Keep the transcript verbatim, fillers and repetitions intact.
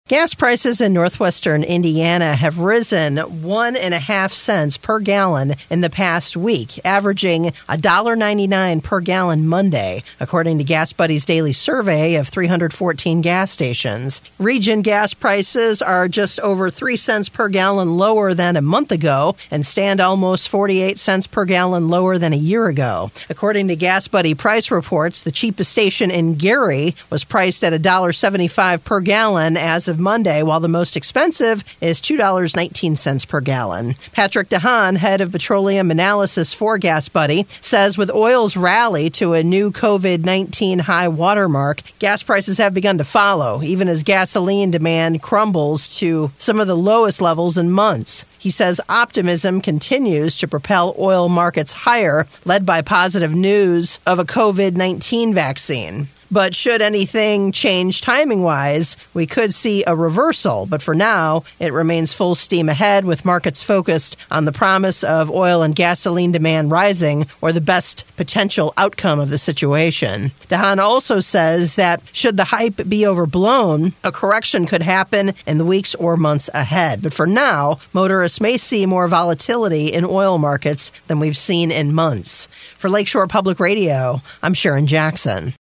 Gas prices in northwestern Indiana have risen one and a half cents per gallon in the past week, averaging one dollar ninety-nine per gallon Monday, according to Gas Buddy's daily survey of three hundred fourteen gas stations. Region gas prices are just over three cents per gallon lower than a month ago and stand almost forty-eight cents per gallon lower than a year ago. According to Gas Buddy price reports, the cheapest station in Gary was priced at one dollar seventy-five per gallon as of Monday, while the most expensive is two dollars and nineteen cents per gallon. Patrick DeHaan, head of petroleum analysis for Gas Buddy, says with oil's rally to a new covid nineteen high watermark, gas prices have begun to follow, even as gasoline demand crumbles to some of the lowest levels in months. He says optimism continues to propel oil markets higher, led by positive news of a covid nineteen vaccine. But should anything change timing-wise, we could see a reversal. But for now, it remains full steam ahead, with markets focused on the promise of oil and gasoline demand rising, or the best potential outcome of the situation. DeHaan also says that should the hype be overblown, a correction could happen in the weeks or months ahead. But for now, motorists may see more volatility in oil markets than we've seen in months. For Lakeshore Public Radio, I'm Sharon Jackson.